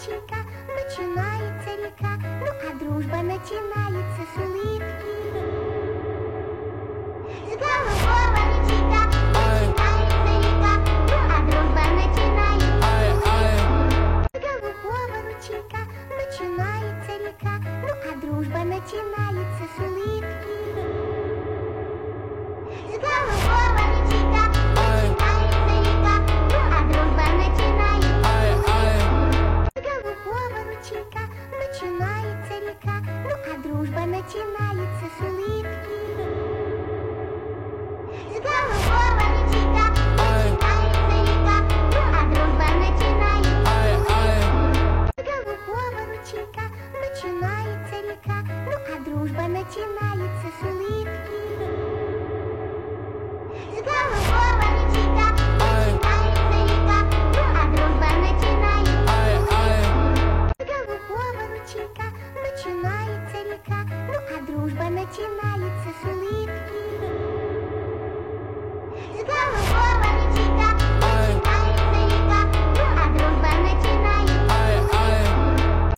ручейка, начинается река, ну а дружба начинается с улыбки. С голубого ручейка начинается река, ну а дружба начинается. С голубого ручейка начинается река, ну а дружба начинается с улыбки. С голубого ручейка начинается река, ну а дружба начинается. С голубого ручейка начинается река, ну а дружба начинается с улыбки. С голубого ручейка начинается река, ну а дружба начинается. С голубого ручейка начинается река, ну а дружба начинается с улыбки. С голубого ручейка начинается река, ну а дружба начинается. С голубого ручейка начинается.